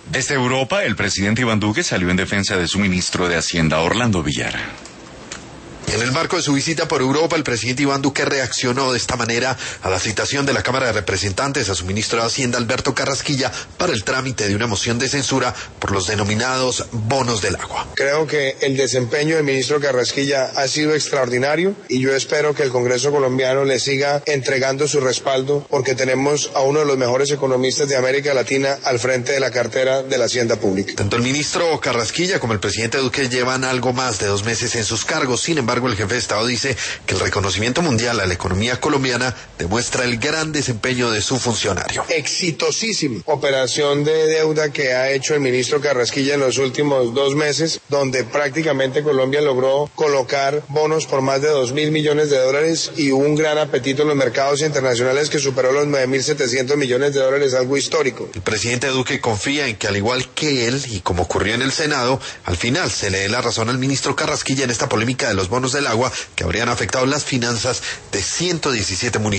Desde Europa, el presidente Iván Duque salió en defensa de su ministro de Hacienda, Orlando Villar. En el marco de su visita por Europa, el presidente Iván Duque reaccionó de esta manera a la citación de la Cámara de Representantes a su ministro de Hacienda, Alberto Carrasquilla, para el trámite de una moción de censura por los denominados bonos del agua. Creo que el desempeño del ministro Carrasquilla ha sido extraordinario y yo espero que el Congreso colombiano le siga entregando su respaldo porque tenemos a uno de los mejores economistas de América Latina al frente de la cartera de la Hacienda Pública. Tanto el ministro Carrasquilla como el presidente Duque llevan algo más de 2 meses en sus cargos. Sin embargo, el jefe de Estado dice que el reconocimiento mundial a la economía colombiana demuestra el gran desempeño de su funcionario. Exitosísima operación de deuda que ha hecho el ministro Carrasquilla en los últimos 2 meses, donde prácticamente Colombia logró colocar bonos por más de 2.000 millones de dólares y un gran apetito en los mercados internacionales que superó los 9.700 millones de dólares, algo histórico. El presidente Duque confía en que, al igual que él, y como ocurrió en el Senado, al final se le dé la razón al ministro Carrasquilla en esta polémica de los bonos del agua que habrían afectado las finanzas de 117 municipios.